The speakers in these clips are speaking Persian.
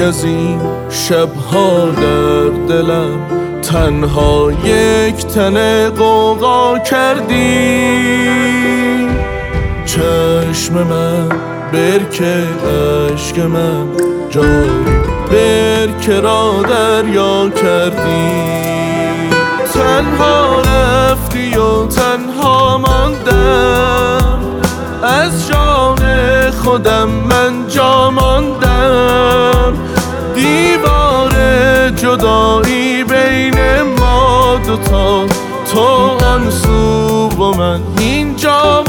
از این شبها در دلم تنها یک تنه غوغا کردی. چشم من برکه اشک من جاری برکه را دریا کردی. تنها رفتی و تنها ماندم، از جان خودم من جا ماندم. دیوار جدایی بین ما دوتا، تو آن سو و من اینجا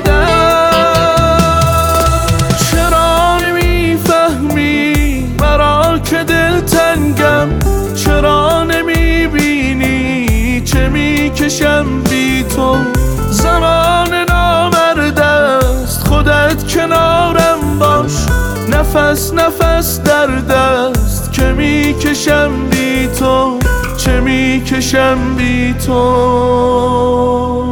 ماندم. چرا نمیفهمی مرا که دلتنگم؟ چرا نمیبینی چه میکشم بی تو؟ زمان نامرد است، خودت کنارم باش. نفس نفس در دست که میکشم بی تو، چه میکشم بی تو.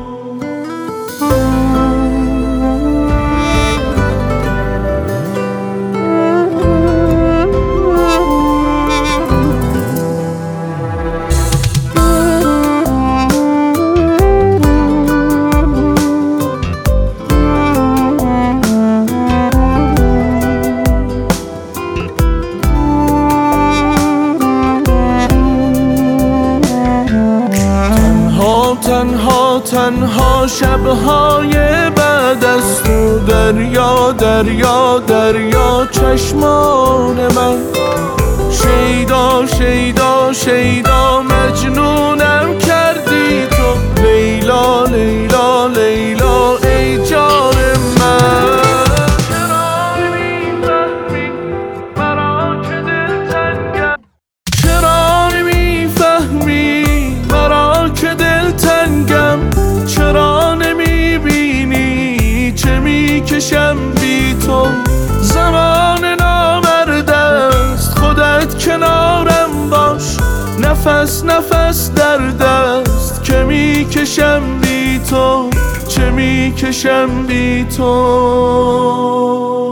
تنها شبهای بعد از تو، دریا دریا دریا چشمان من. شیدا شیدا شیدا مجنونم کردی تو. لیلا لیلا لیلا ای جان من. چرا نمیفهمی مرا که دلتنگم؟ چرا نمیفهمی مرا که دلتنگم؟ چرا نمیبینی چه میکشم بی تو؟ زمان نامرد است، خودت کنارم باش. نفس نفس در دست که میکشم بی تو، چه میکشم بی تو.